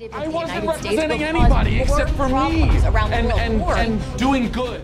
I wasn't representing anybody except for me and doing good.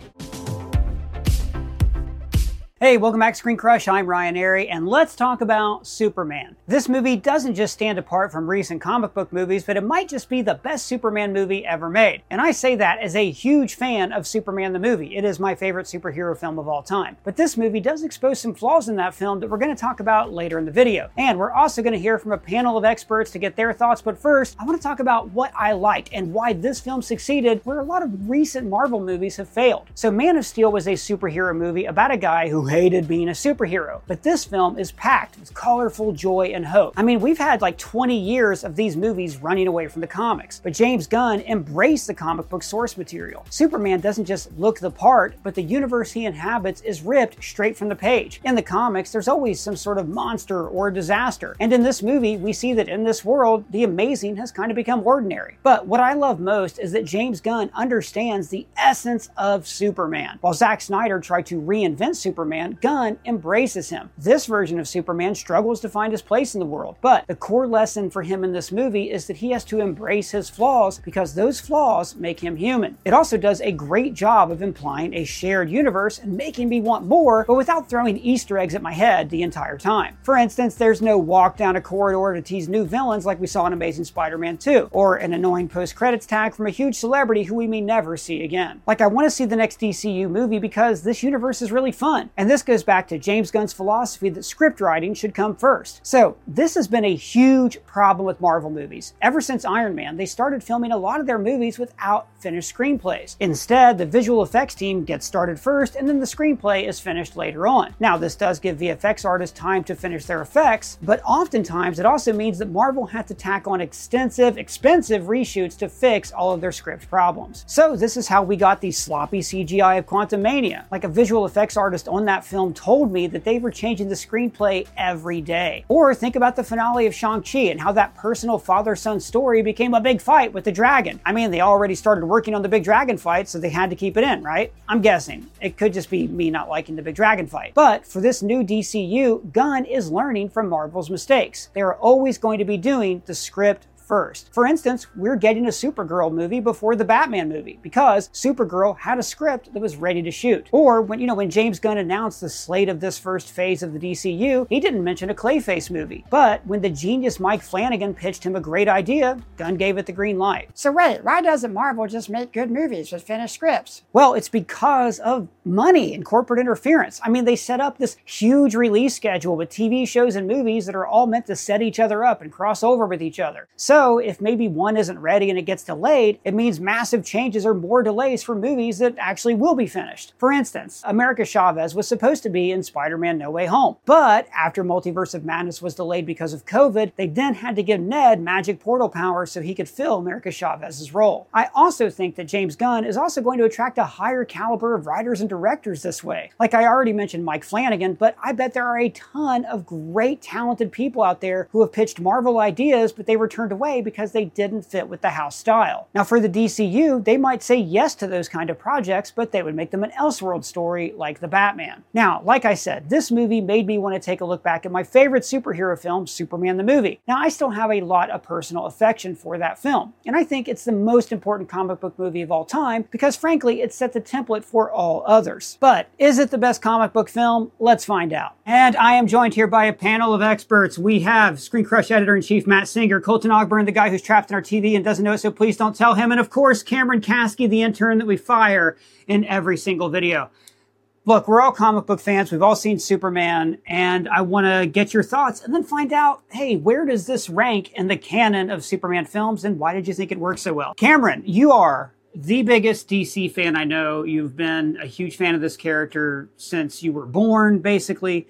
Hey, welcome back to Screen Crush. I'm Ryan Airy, and let's talk about Superman. This movie doesn't just stand apart from recent comic book movies, but it might just be the best Superman movie ever made. And I say that as a huge fan of Superman the movie. It is my favorite superhero film of all time. But this movie does expose some flaws in that film that we're going to talk about later in the video. And we're also going to hear from a panel of experts to get their thoughts. But first, I want to talk about what I liked and why this film succeeded where a lot of recent Marvel movies have failed. So Man of Steel was a superhero movie about a guy who hated being a superhero. But this film is packed with colorful joy and hope. I mean, we've had like 20 years of these movies running away from the comics, but James Gunn embraced the comic book source material. Superman doesn't just look the part, but the universe he inhabits is ripped straight from the page. In the comics, there's always some sort of monster or disaster. And in this movie, we see that in this world, the amazing has kind of become ordinary. But what I love most is that James Gunn understands the essence of Superman. While Zack Snyder tried to reinvent Superman, Gunn embraces him. This version of Superman struggles to find his place in the world, but the core lesson for him in this movie is that he has to embrace his flaws because those flaws make him human. It also does a great job of implying a shared universe and making me want more, but without throwing Easter eggs at my head the entire time. For instance, there's no walk down a corridor to tease new villains like we saw in Amazing Spider-Man 2, or an annoying post-credits tag from a huge celebrity who we may never see again. Like, I want to see the next DCU movie because this universe is really fun, and this goes back to James Gunn's philosophy that script writing should come first. So this has been a huge problem with Marvel movies. Ever since Iron Man, they started filming a lot of their movies without finished screenplays. Instead, the visual effects team gets started first, and then the screenplay is finished later on. Now, this does give VFX artists time to finish their effects, but oftentimes it also means that Marvel had to tack on extensive, expensive reshoots to fix all of their script problems. So this is how we got the sloppy CGI of Quantumania. Like, a visual effects artist on that film told me that they were changing the screenplay every day. Or think about the finale of Shang-Chi and how that personal father-son story became a big fight with the dragon. I mean, they already started working on the big dragon fight, so they had to keep it in, right? I'm guessing. It could just be me not liking the big dragon fight. But for this new DCU, Gunn is learning from Marvel's mistakes. They are always going to be doing the script first. For instance, we're getting a Supergirl movie before the Batman movie because Supergirl had a script that was ready to shoot. Or when James Gunn announced the slate of this first phase of the DCU, he didn't mention a Clayface movie. But when the genius Mike Flanagan pitched him a great idea, Gunn gave it the green light. So wait, why doesn't Marvel just make good movies with finished scripts? Well, it's because of money and corporate interference. I mean, they set up this huge release schedule with TV shows and movies that are all meant to set each other up and cross over with each other. So if maybe one isn't ready and it gets delayed, it means massive changes or more delays for movies that actually will be finished. For instance, America Chavez was supposed to be in Spider-Man No Way Home, but after Multiverse of Madness was delayed because of COVID, they then had to give Ned magic portal powers so he could fill America Chavez's role. I also think that James Gunn is also going to attract a higher caliber of writers and directors this way. Like, I already mentioned Mike Flanagan, but I bet there are a ton of great talented people out there who have pitched Marvel ideas, but they were turned away because they didn't fit with the house style. Now, for the DCU, they might say yes to those kind of projects, but they would make them an Elseworld story like the Batman. Now, like I said, this movie made me want to take a look back at my favorite superhero film, Superman the movie. Now, I still have a lot of personal affection for that film, and I think it's the most important comic book movie of all time because, frankly, it set the template for all others. But is it the best comic book film? Let's find out. And I am joined here by a panel of experts. We have Screen Crush Editor-in-Chief Matt Singer, Colton Ogburn, the guy who's trapped in our TV and doesn't know it, so please don't tell him, and of course, Cameron Kasky, the intern that we fire in every single video. Look, we're all comic book fans. We've all seen Superman, and I want to get your thoughts and then find out, hey, where does this rank in the canon of Superman films, and why did you think it worked so well? Cameron, you are the biggest DC fan I know. You've been a huge fan of this character since you were born, basically.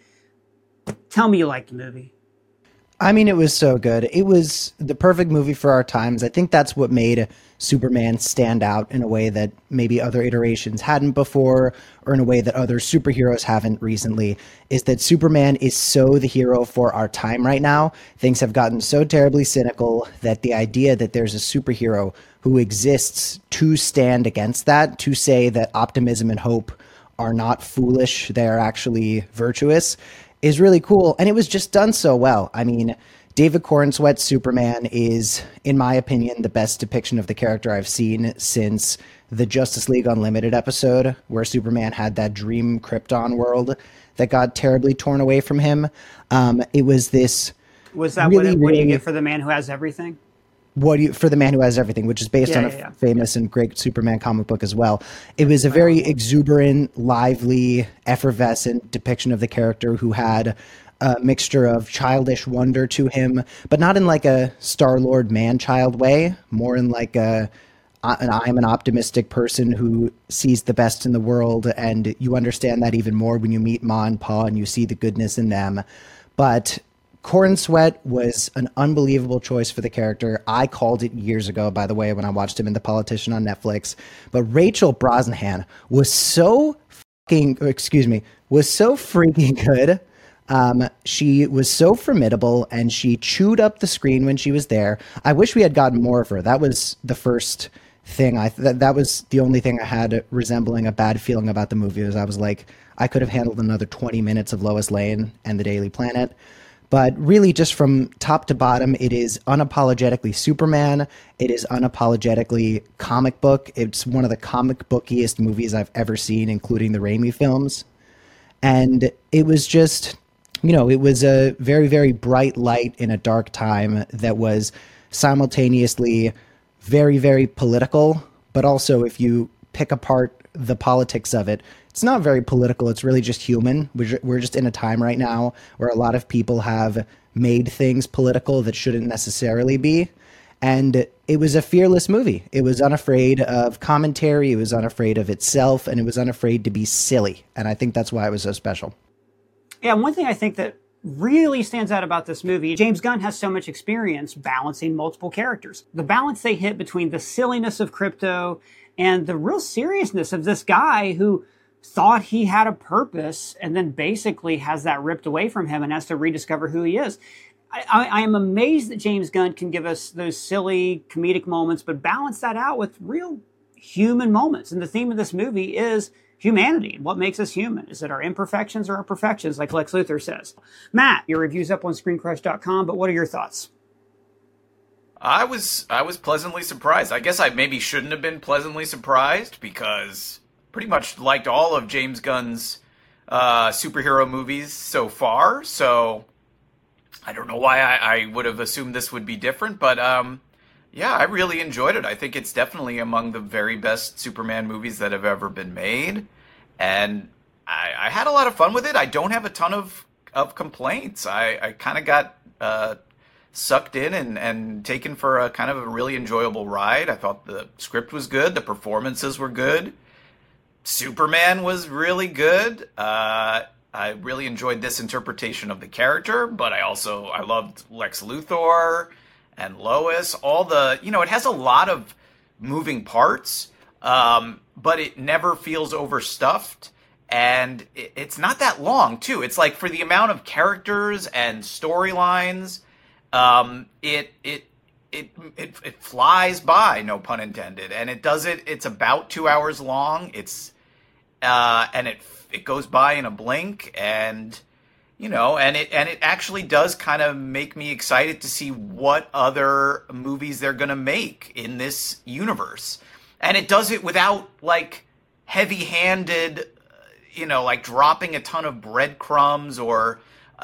Tell me you liked the movie. I mean, it was so good. It was the perfect movie for our times. I think that's what made Superman stand out in a way that maybe other iterations hadn't before, or in a way that other superheroes haven't recently, is that Superman is so the hero for our time right now. Things have gotten so terribly cynical that the idea that there's a superhero who exists to stand against that, to say that optimism and hope are not foolish, they're actually virtuous, is really cool. And it was just done so well. I mean, David Corenswet's Superman is, in my opinion, the best depiction of the character I've seen since the Justice League Unlimited episode, where Superman had that dream Krypton world that got terribly torn away from him. It was this... Was that really, what do you get for the man who has everything? For the man who has everything, which is based on a famous and great Superman comic book as well. It was a very exuberant, lively, effervescent depiction of the character who had a mixture of childish wonder to him, but not in like a Star-Lord man-child way, more in like I'm an optimistic person who sees the best in the world, and you understand that even more when you meet Ma and Pa and you see the goodness in them. But Corenswet was an unbelievable choice for the character. I called it years ago, by the way, when I watched him in The Politician on Netflix. But Rachel Brosnahan was so freaking good. She was so formidable, and she chewed up the screen when she was there. I wish we had gotten more of her. That was the first thing. That was the only thing I had resembling a bad feeling about the movie. Was I was like, I could have handled another 20 minutes of Lois Lane and the Daily Planet. But really, just from top to bottom, it is unapologetically Superman. It is unapologetically comic book. It's one of the comic bookiest movies I've ever seen, including the Raimi films. And it was just, it was a very, very bright light in a dark time that was simultaneously very, very political. But also, if you pick apart the politics of it, it's not very political. It's really just human. We're just in a time right now where a lot of people have made things political that shouldn't necessarily be. And it was a fearless movie. It was unafraid of commentary. It was unafraid of itself, and it was unafraid to be silly. And I think that's why it was so special. Yeah, one thing I think that really stands out about this movie, James Gunn has so much experience balancing multiple characters. The balance they hit between the silliness of Krypto and the real seriousness of this guy who thought he had a purpose and then basically has that ripped away from him and has to rediscover who he is. I am amazed that James Gunn can give us those silly comedic moments, but balance that out with real human moments. And the theme of this movie is humanity. What makes us human? Is it our imperfections or our perfections, like Lex Luthor says? Matt, your review's up on ScreenCrush.com, but what are your thoughts? I was pleasantly surprised. I guess I maybe shouldn't have been pleasantly surprised because pretty much liked all of James Gunn's superhero movies so far. So I don't know why I would have assumed this would be different, but yeah, I really enjoyed it. I think it's definitely among the very best Superman movies that have ever been made, and I had a lot of fun with it. I don't have a ton of complaints. I kind of got sucked in and taken for a kind of a really enjoyable ride. I thought the script was good. The performances were good. Superman was really good. I really enjoyed this interpretation of the character, but I loved Lex Luthor and Lois. It has a lot of moving parts, but it never feels overstuffed. And it's not that long, too. It's like for the amount of characters and storylines, it flies by, no pun intended. And it's about 2 hours long. And it goes by in a blink, and it actually does kind of make me excited to see what other movies they're going to make in this universe. And it does it without like heavy-handed, like dropping a ton of breadcrumbs or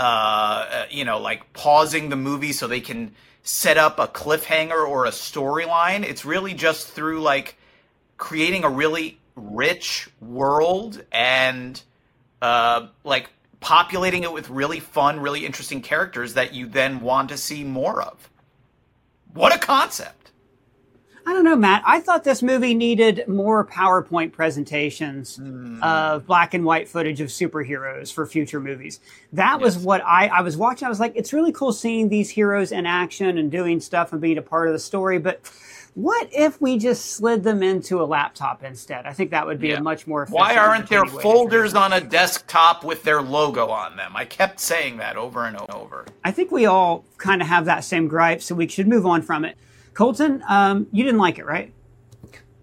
like pausing the movie so they can set up a cliffhanger or a storyline. It's really just through like creating a really rich world and like populating it with really fun, really interesting characters that you then want to see more of. What a concept. I don't know, Matt. I thought this movie needed more PowerPoint presentations of black and white footage of superheroes for future movies. That was what I was watching. I was like, it's really cool seeing these heroes in action and doing stuff and being a part of the story, but what if we just slid them into a laptop instead? I think that would be a much more efficient. Why aren't there folders on a desktop with their logo on them? I kept saying that over and over. I think we all kind of have that same gripe, so we should move on from it. Colton, you didn't like it, right?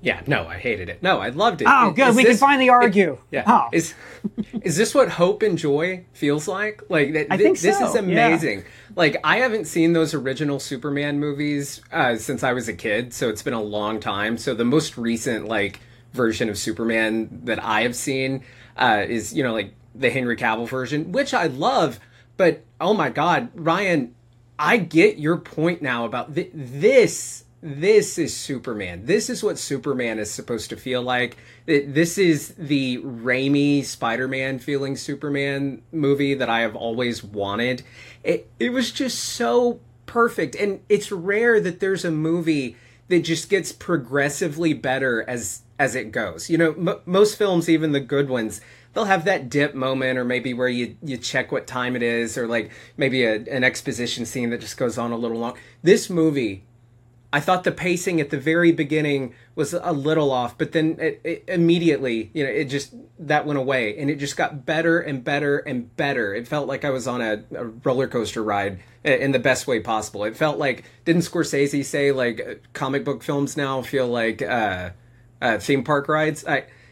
Yeah, no, I hated it. No, I loved it. Oh, good. We can finally argue. Yeah. Oh. Is this what hope and joy feels like? Like I think so. This is amazing. Yeah. Like, I haven't seen those original Superman movies since I was a kid, so it's been a long time. So the most recent version of Superman that I have seen is the Henry Cavill version, which I love. But oh my God, Ryan, I get your point now about this. This is Superman. This is what Superman is supposed to feel like. This is the Raimi Spider-Man feeling Superman movie that I have always wanted. It was just so perfect. And it's rare that there's a movie that just gets progressively better as it goes. Most films, even the good ones, they'll have that dip moment, or maybe where you check what time it is, or maybe an exposition scene that just goes on a little long. This movie, I thought the pacing at the very beginning was a little off, but then it immediately, it just, that went away, and it just got better and better and better. It felt like I was on a roller coaster ride in the best way possible. It felt like, didn't Scorsese say comic book films now feel like theme park rides?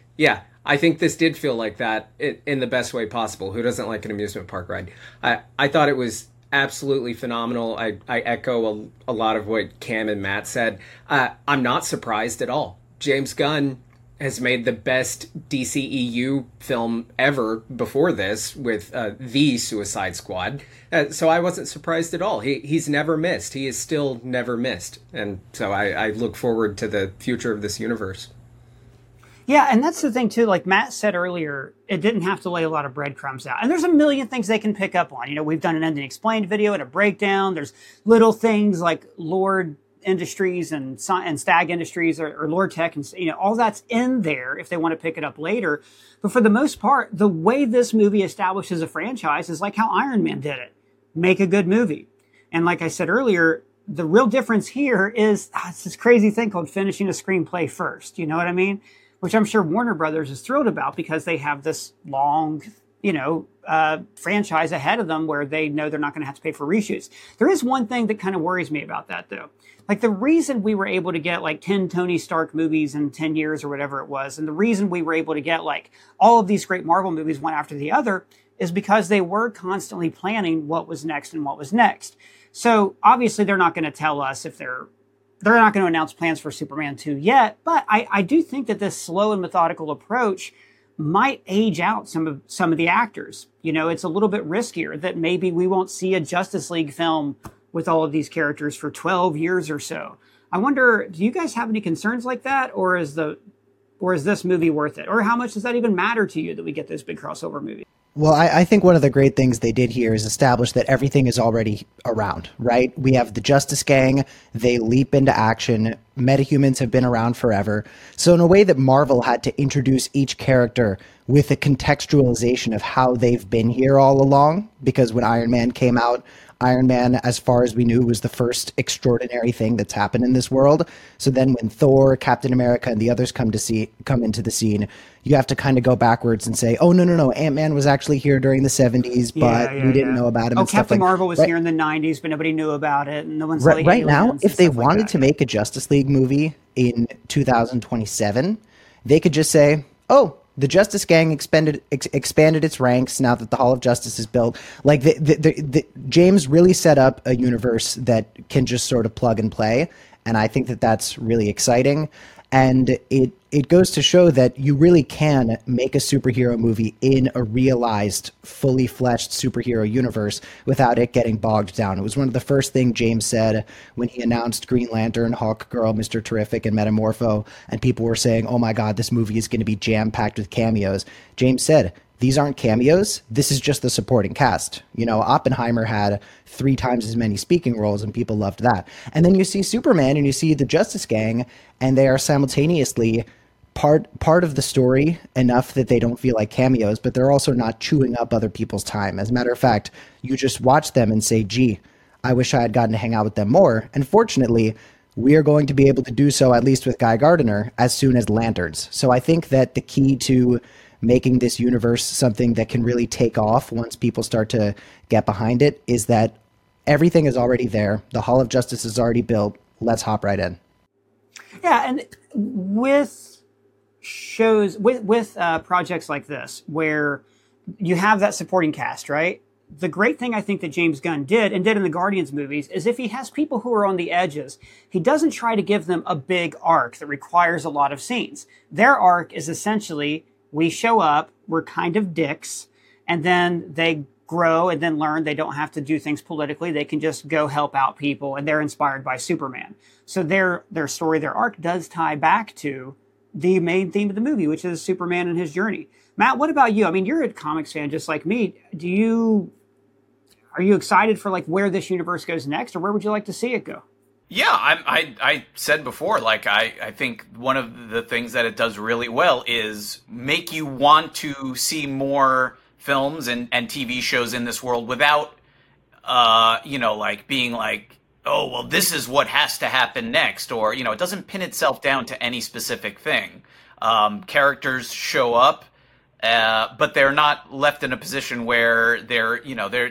I think this did feel like that in the best way possible. Who doesn't like an amusement park ride? I thought it was absolutely phenomenal. I echo a lot of what Cam and Matt said. I'm not surprised at all. James Gunn has made the best DCEU film ever before this with The Suicide Squad. So I wasn't surprised at all. He's never missed. He is still never missed. And so I look forward to the future of this universe. Yeah, and that's the thing, too. Like Matt said earlier, it didn't have to lay a lot of breadcrumbs out. And there's a million things they can pick up on. We've done an Ending Explained video and a breakdown. There's little things like Lord Industries and Stag Industries or Lord Tech, and all that's in there if they want to pick it up later. But for the most part, the way this movie establishes a franchise is like how Iron Man did it. Make a good movie. And like I said earlier, the real difference here is it's this crazy thing called finishing a screenplay first. You know what I mean? Which I'm sure Warner Brothers is thrilled about because they have this long, franchise ahead of them where they know they're not going to have to pay for reshoots. There is one thing that kind of worries me about that, though. Like, the reason we were able to get 10 Tony Stark movies in 10 years or whatever it was, and the reason we were able to get all of these great Marvel movies one after the other is because they were constantly planning what was next and what was next. So obviously they're not going to tell us if they're not going to announce plans for Superman 2 yet, but I do think that this slow and methodical approach might age out some of the actors. It's a little bit riskier that maybe we won't see a Justice League film with all of these characters for 12 years or so. I wonder, do you guys have any concerns like that, or is this movie worth it? Or how much does that even matter to you that we get those big crossover movies? Well, I think one of the great things they did here is establish that everything is already around, right? We have the Justice Gang. They leap into action. Metahumans have been around forever. So in a way that Marvel had to introduce each character with a contextualization of how they've been here all along, because when Iron Man came out, Iron Man, as far as we knew, was the first extraordinary thing that's happened in this world. So then when Thor, Captain America, and the others come into the scene, you have to kind of go backwards and say, oh, no, Ant-Man was actually here during the 70s, but we didn't know about him. Oh, and stuff Captain Marvel was here in the 90s, but nobody knew about it. And no one's right now, if they wanted to make a Justice League movie in 2027, they could just say, oh, the Justice Gang expanded its ranks now that the Hall of Justice is built. James really set up a universe that can just sort of plug and play, and I think that that's really exciting. And it goes to show that you really can make a superhero movie in a realized, fully fleshed superhero universe without it getting bogged down. It was one of the first things James said when he announced Green Lantern, Hawkgirl, Mr. Terrific, and Metamorpho, and people were saying, oh my God, this movie is going to be jam-packed with cameos. James said, these aren't cameos. This is just the supporting cast. Oppenheimer had 3 times as many speaking roles, and people loved that. And then you see Superman and you see the Justice Gang, and they are simultaneously part of the story enough that they don't feel like cameos, but they're also not chewing up other people's time. As a matter of fact, you just watch them and say, gee, I wish I had gotten to hang out with them more. And fortunately, we are going to be able to do so, at least with Guy Gardner, as soon as Lanterns. So I think that the key to making this universe something that can really take off once people start to get behind it is that everything is already there. The Hall of Justice is already built. Let's hop right in. Yeah, and with shows, with projects like this, where you have that supporting cast, right? The great thing I think that James Gunn did, and did in the Guardians movies, is if he has people who are on the edges, he doesn't try to give them a big arc that requires a lot of scenes. Their arc is essentially, we show up, we're kind of dicks, and then they grow and then learn they don't have to do things politically. They can just go help out people, and they're inspired by Superman. So their story, their arc does tie back to the main theme of the movie, which is Superman and his journey. Matt, what about you? I mean, you're a comics fan just like me. Are you excited for like where this universe goes next, or where would you like to see it go? Yeah, I said before, like, I think one of the things that it does really well is make you want to see more films and TV shows in this world without, like being like, oh, well, this is what has to happen next. Or, it doesn't pin itself down to any specific thing. Characters show up, but they're not left in a position where they're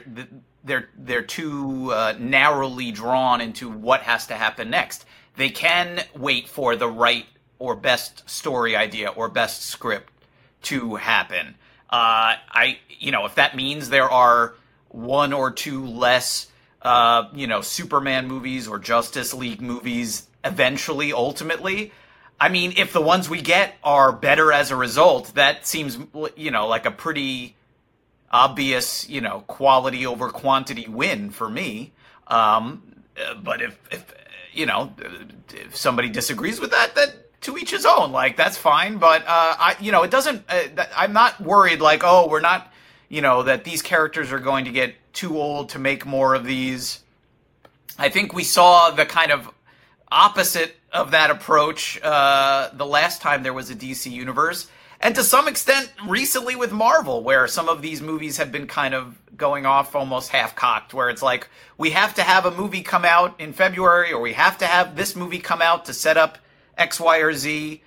too narrowly drawn into what has to happen next. They can wait for the right or best story idea or best script to happen. If that means there are one or two less, Superman movies or Justice League movies eventually, ultimately, I mean, if the ones we get are better as a result, that seems, like a pretty obvious, quality over quantity win for me. But if somebody disagrees with that, then to each his own. Like, that's fine. But it doesn't. I'm not worried. Like, oh, we're not. That these characters are going to get too old to make more of these. I think we saw the kind of opposite of that approach the last time there was a DC universe. And to some extent, recently with Marvel, where some of these movies have been kind of going off almost half-cocked, where it's like, we have to have a movie come out in February, or we have to have this movie come out to set up X, Y, or Z,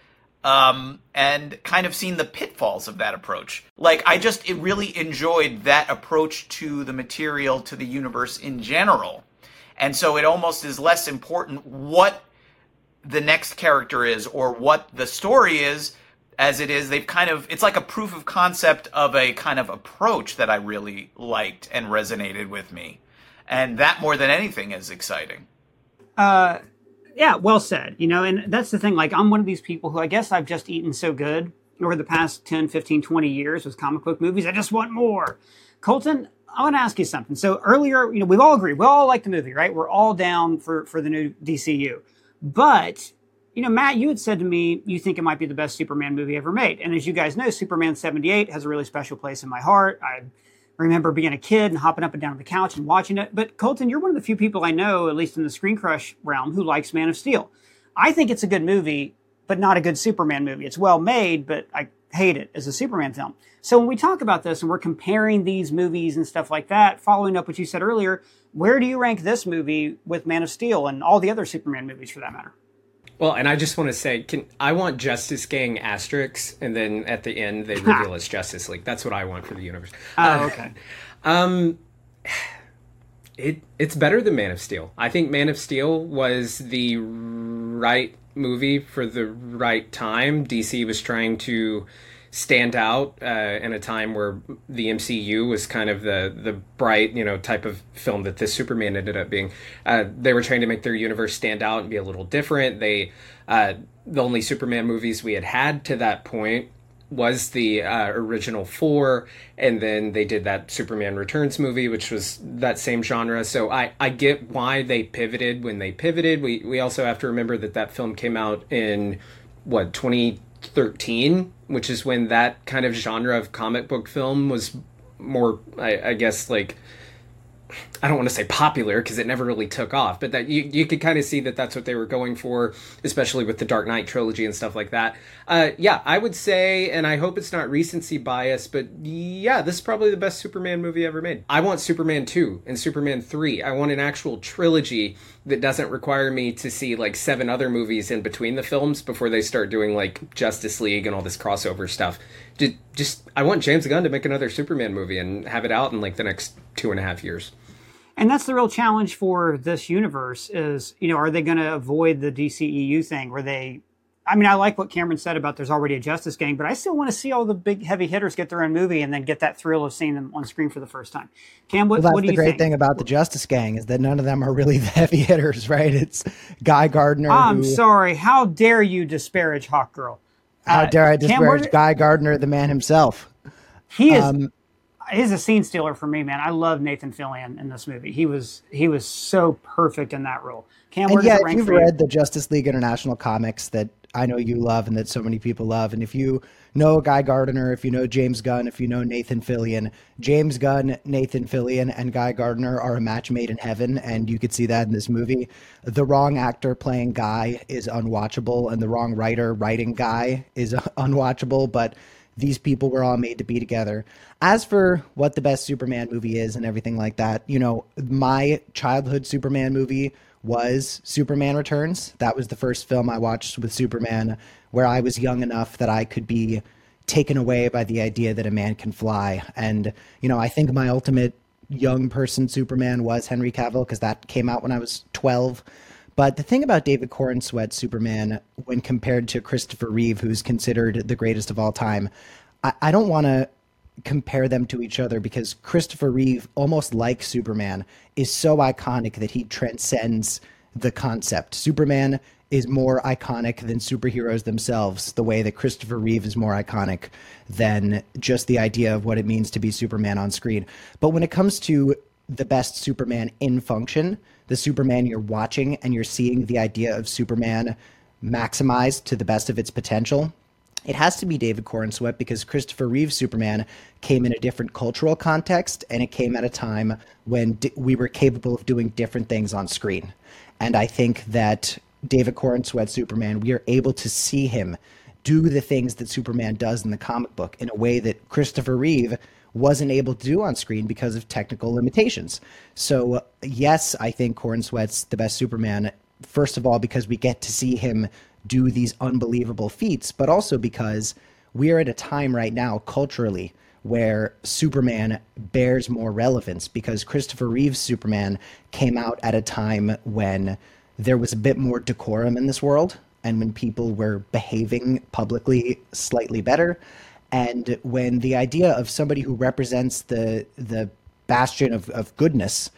and kind of seen the pitfalls of that approach. Like, it really enjoyed that approach to the material, to the universe in general. And so it almost is less important what the next character is or what the story is, as it is, it's like a proof of concept of a kind of approach that I really liked and resonated with me. And that, more than anything, is exciting. Yeah, well said. And that's the thing. Like, I'm one of these people who, I guess I've just eaten so good over the past 10, 15, 20 years with comic book movies. I just want more. Colton, I want to ask you something. So earlier, we've all agreed. We all like the movie, right? We're all down for the new DCU. But Matt, you had said to me, you think it might be the best Superman movie ever made. And as you guys know, Superman 78 has a really special place in my heart. I remember being a kid and hopping up and down on the couch and watching it. But Colton, you're one of the few people I know, at least in the Screen Crush realm, who likes Man of Steel. I think it's a good movie, but not a good Superman movie. It's well made, but I hate it as a Superman film. So when we talk about this and we're comparing these movies and stuff like that, following up what you said earlier, where do you rank this movie with Man of Steel and all the other Superman movies for that matter? Well, and I just want to say, I want Justice Gang asterisks, and then at the end they reveal it's Justice League. That's what I want for the universe. Oh, okay. It's better than Man of Steel. I think Man of Steel was the right movie for the right time. DC was trying to stand out in a time where the MCU was kind of the bright, type of film that this Superman ended up being. They were trying to make their universe stand out and be a little different. The only Superman movies we had to that point was the original 4, and then they did that Superman Returns movie, which was that same genre. So I get why they pivoted when they pivoted. We also have to remember that film came out in 2013, which is when that kind of genre of comic book film was more, I guess, like, I don't want to say popular because it never really took off, but that you could kind of see that that's what they were going for, especially with the Dark Knight trilogy and stuff like that. Yeah, I would say, and I hope it's not recency bias, but yeah, this is probably the best Superman movie ever made. I want Superman 2 and Superman 3. I want an actual trilogy that doesn't require me to see like 7 other movies in between the films before they start doing like Justice League and all this crossover stuff. I want James Gunn to make another Superman movie and have it out in like the next 2.5 years. And that's the real challenge for this universe is, are they going to avoid the DCEU thing where I like what Cameron said about there's already a Justice Gang, but I still want to see all the big heavy hitters get their own movie and then get that thrill of seeing them on screen for the first time. Cam, what do you think? That's the great thing about the Justice Gang is that none of them are really the heavy hitters, right? It's Guy Gardner. I'm sorry. How dare you disparage Hawkgirl? How dare I disparage Guy Gardner, the man himself? He is... He's a scene stealer for me, man. I love Nathan Fillion in this movie. He was so perfect in that role. Cam, where does it rank you've for you? read the Justice League International comics that I know you love and that so many people love. And if you know Guy Gardner, if you know James Gunn, if you know Nathan Fillion, James Gunn, Nathan Fillion, and Guy Gardner are a match made in heaven, and you could see that in this movie. The wrong actor playing Guy is unwatchable, and the wrong writer writing Guy is unwatchable, but these people were all made to be together. As for what the best Superman movie is and everything like that, my childhood Superman movie was Superman Returns. That was the first film I watched with Superman where I was young enough that I could be taken away by the idea that a man can fly. And, I think my ultimate young person Superman was Henry Cavill because that came out when I was 12. But the thing about David Corenswet's Superman, when compared to Christopher Reeve, who's considered the greatest of all time, I don't want to compare them to each other because Christopher Reeve, almost like Superman, is so iconic that he transcends the concept. Superman is more iconic than superheroes themselves, the way that Christopher Reeve is more iconic than just the idea of what it means to be Superman on screen. But when it comes to the best Superman in function, the Superman you're watching and you're seeing the idea of Superman maximized to the best of its potential, it has to be David Corenswet because Christopher Reeve's Superman came in a different cultural context and it came at a time when we were capable of doing different things on screen. And I think that David Corenswet's Superman, we are able to see him do the things that Superman does in the comic book in a way that Christopher Reeve wasn't able to do on screen because of technical limitations. So yes, I think Corenswet's the best Superman, first of all, because we get to see him do these unbelievable feats, but also because we are at a time right now culturally where Superman bears more relevance because Christopher Reeve's Superman came out at a time when there was a bit more decorum in this world and when people were behaving publicly slightly better. And when the idea of somebody who represents the bastion of goodness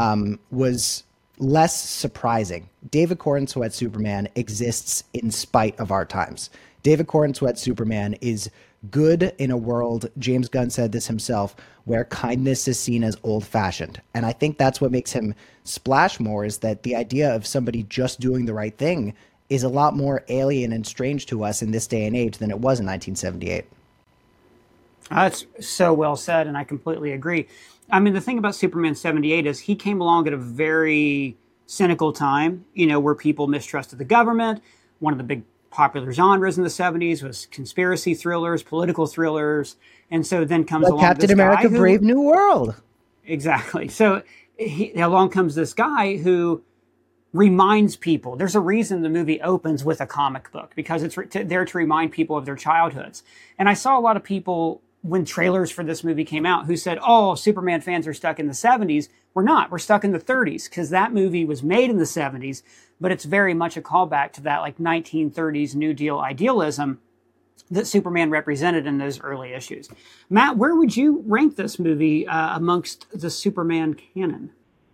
was less surprising. David Corenswet's Superman exists in spite of our times. David Corenswet's Superman is good in a world, James Gunn said this himself, where kindness is seen as old-fashioned. And I think that's what makes him splash more, is that the idea of somebody just doing the right thing is a lot more alien and strange to us in this day and age than it was in 1978. That's so well said, and I completely agree. I mean, the thing about Superman 78 is he came along at a very cynical time, where people mistrusted the government. One of the big popular genres in the 70s was conspiracy thrillers, political thrillers. And so then comes along Captain America Brave New World. Exactly. So along comes this guy who reminds people. There's a reason the movie opens with a comic book, because it's there to remind people of their childhoods. And I saw a lot of people when trailers for this movie came out who said, oh, Superman fans are stuck in the 70s. We're not. We're stuck in the 30s because that movie was made in the 70s, but it's very much a callback to that 1930s New Deal idealism that Superman represented in those early issues. Matt, where would you rank this movie amongst the Superman canon?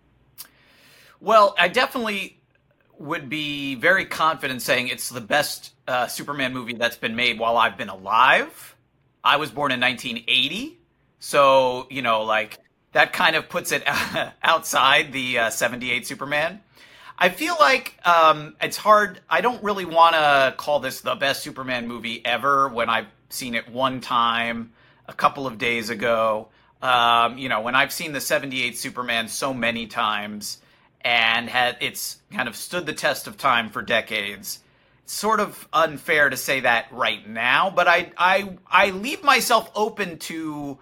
Well, I definitely would be very confident saying it's the best Superman movie that's been made while I've been alive. I was born in 1980, so, that kind of puts it outside the 78 Superman. I feel like it's hard. I don't really want to call this the best Superman movie ever when I've seen it one time a couple of days ago. When I've seen the 78 Superman so many times and it's kind of stood the test of time for decades, it's sort of unfair to say that right now, but I leave myself open to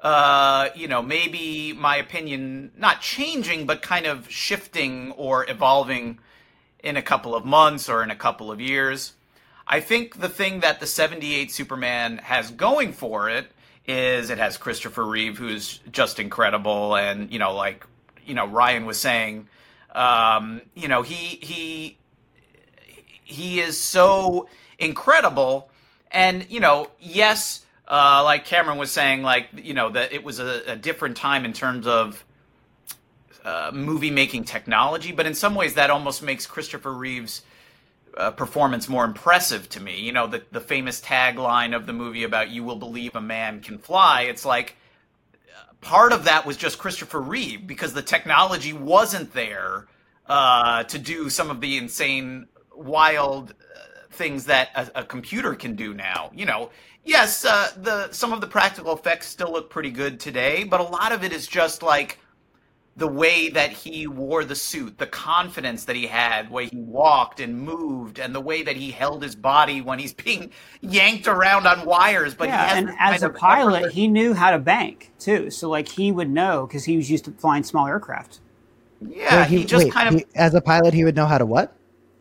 maybe my opinion not changing, but kind of shifting or evolving in a couple of months or in a couple of years. I think the thing that the 78 Superman has going for it is it has Christopher Reeve, who's just incredible, and Ryan was saying, he is so incredible. And, yes, like Cameron was saying, that it was a different time in terms of movie-making technology. But in some ways, that almost makes Christopher Reeve's performance more impressive to me. The famous tagline of the movie about "You will believe a man can fly." It's like part of that was just Christopher Reeve because the technology wasn't there to do some of the insane, wild things that a computer can do now. Yes, some of the practical effects still look pretty good today, but a lot of it is just like the way that he wore the suit, the confidence that he had, the way he walked and moved, and the way that he held his body when he's being yanked around on wires. But and as a pilot, he knew how to bank too. So he would know because he was used to flying small aircraft. Yeah, as a pilot, he would know how to what?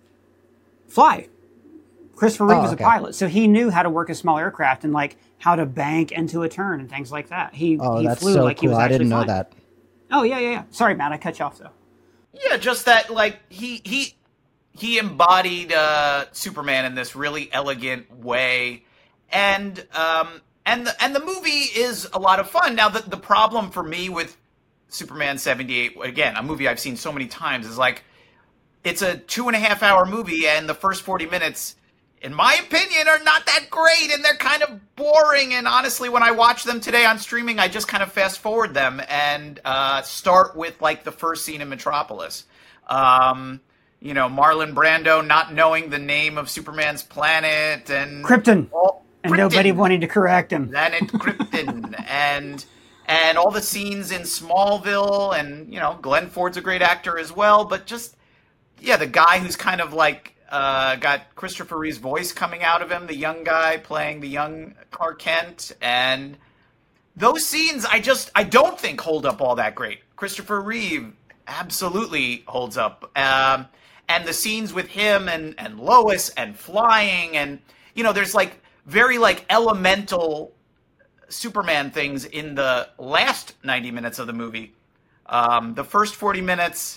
Fly. Christopher Reeve was a pilot, so he knew how to work a small aircraft and how to bank into a turn and things like that. He that's flew so like he cool. was actually I didn't know flying. that. Oh yeah. Sorry, Matt, I cut you off though. Yeah, just that he embodied Superman in this really elegant way, and the movie is a lot of fun. Now the problem for me with Superman 78, again, a movie I've seen so many times, is it's a 2.5-hour movie, and the first 40 minutes, in my opinion, are not that great, and they're kind of boring. And honestly, when I watch them today on streaming, I just kind of fast forward them and start with the first scene in Metropolis. Marlon Brando not knowing the name of Superman's planet and Krypton, and nobody wanting to correct him. Planet Krypton, and all the scenes in Smallville, and Glenn Ford's a great actor as well, but just the guy who's kind of got Christopher Reeve's voice coming out of him, the young guy playing the young Clark Kent, and those scenes I don't think hold up all that great. Christopher Reeve absolutely holds up, and the scenes with him and Lois and flying, and there's very elemental Superman things in the last 90 minutes of the movie. The first 40 minutes,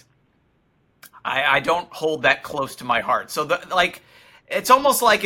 I don't hold that close to my heart. So it's almost like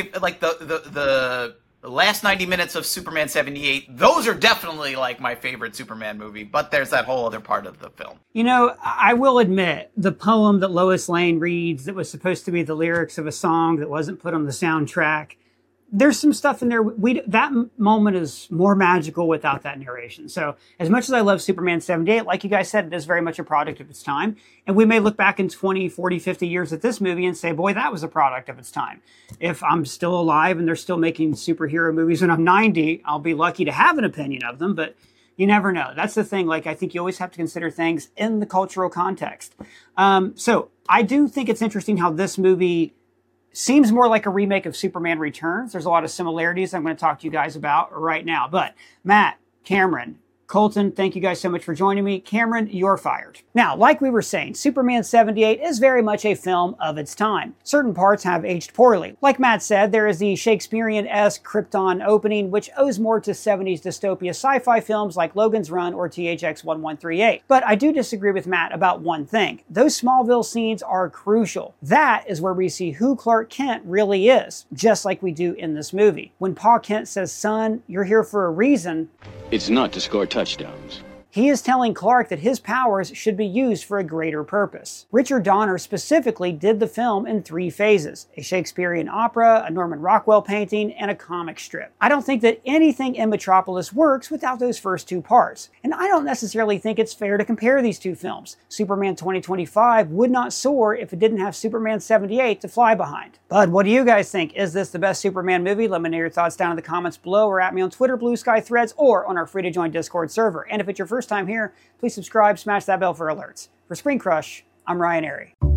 the last 90 minutes of Superman 78, those are definitely my favorite Superman movie, but there's that whole other part of the film. I will admit, the poem that Lois Lane reads that was supposed to be the lyrics of a song that wasn't put on the soundtrack, there's some stuff in there. That moment is more magical without that narration. So as much as I love Superman 78, like you guys said, it is very much a product of its time. And we may look back in 20, 40, 50 years at this movie and say, boy, that was a product of its time. If I'm still alive and they're still making superhero movies when I'm 90, I'll be lucky to have an opinion of them, but you never know. That's the thing. I think you always have to consider things in the cultural context. So I do think it's interesting how this movie seems more like a remake of Superman Returns. There's a lot of similarities I'm going to talk to you guys about right now. But Matt, Cameron, Colton, thank you guys so much for joining me. Cameron, you're fired. Now, like we were saying, Superman 78 is very much a film of its time. Certain parts have aged poorly. Like Matt said, there is the Shakespearean-esque Krypton opening, which owes more to 70s dystopia sci-fi films like Logan's Run or THX 1138. But I do disagree with Matt about one thing. Those Smallville scenes are crucial. That is where we see who Clark Kent really is, just like we do in this movie. When Pa Kent says, "Son, you're here for a reason," it's not to score touchdowns. He is telling Clark that his powers should be used for a greater purpose. Richard Donner specifically did the film in 3 phases: a Shakespearean opera, a Norman Rockwell painting, and a comic strip. I don't think that anything in Metropolis works without those first 2 parts. And I don't necessarily think it's fair to compare these 2 films. Superman 2025 would not soar if it didn't have Superman 78 to fly behind. But what do you guys think? Is this the best Superman movie? Let me know your thoughts down in the comments below, or at me on Twitter, Blue Sky Threads, or on our free to join Discord server. And if it's your first time here, please subscribe, smash that bell for alerts. For Screen Crush, I'm Ryan Airy.